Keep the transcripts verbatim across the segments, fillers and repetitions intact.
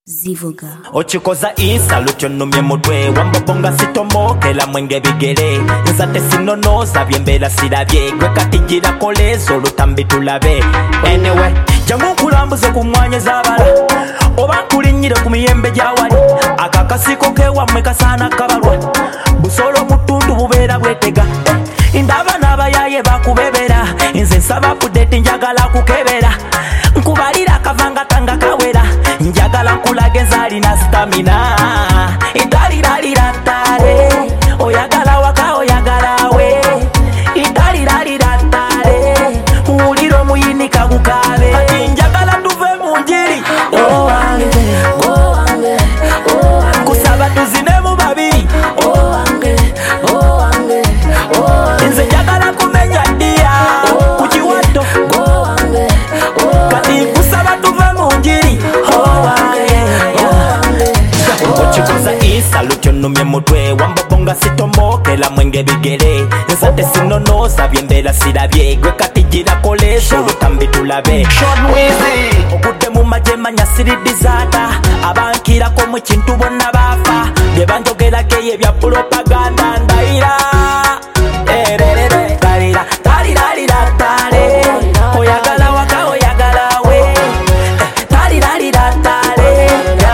Zivuga Ochikoza isa lucho numye mutwe Wambobonga sitomokela mwenge bigere Nzate sinonoza byembela silabye Gwe katigira kolezo lutambi tulabe Anyway, jangu kulambuze kumwanye zabala Oba kulinyire kumiyembe jawali Akakasiko kewa mweka sana kabalwa Busolo mutundu bubera bwetega Indaba nabayaye bakubebera Nze nsaba kudeti njagala kukebera Nkubalira kavanga tanga kawera Njagala nkulage nzali na stamina Italiralira tale Oyagala waka oyagala we Italiralira tale Uliro muyinika kukabe Ati njagala tuve munjiri Oh wange, oh wange, oh wange Kusaba tuzine mu babiri Oh wange, oh wange, oh wange Nze njagala kumenya dia Kuchiwato Oh wange, oh wange Kati kusaba tuve munjiri Oh wange, oh wange Ochikoza isa lucho numye mutwe Wambobonga sitomokela mwenge bigere Nzate sinonoza byembela silabye Gwe katigira kolezo lutambi tulabe Sean Weezy Okude mu majema nyasiridizata Abankirako mu kintu bonna bafa Bye banjogera keye bya propaganda ndaira Ererere Talira, taliralira tale Oyagala waka oyagala we Taliralira tale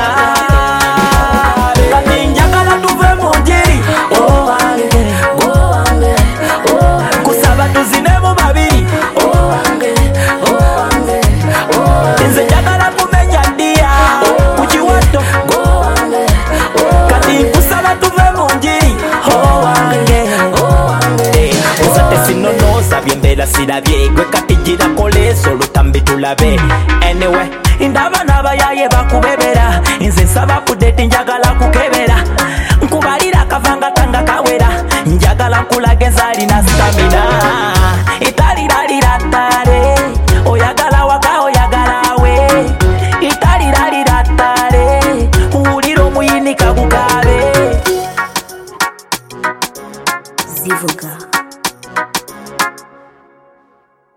Kati njagala tuve munjiri Oh wange, oh wange, oh wange Kusaba tuzine mu babiri Oh wange, oh wange, oh wange Nze njagala kumenya dia Kuchiwato Oh wange, oh wange Kati kusaba tuve munjiri Oh wange, oh wange Nzate sinonoza byembela silabye Gwe katigira kolezo lutambi tulabe Anyway, indaba nabayaye bakubebera Nze nsaba kudeti njagala kukebera Nkubalira kavanga tanga kawera Njagala nkulage nzali na stamina Italiralira tale Oyagala waka oyagala we Italiralira tale Uliro muyinika kukabe Zivuga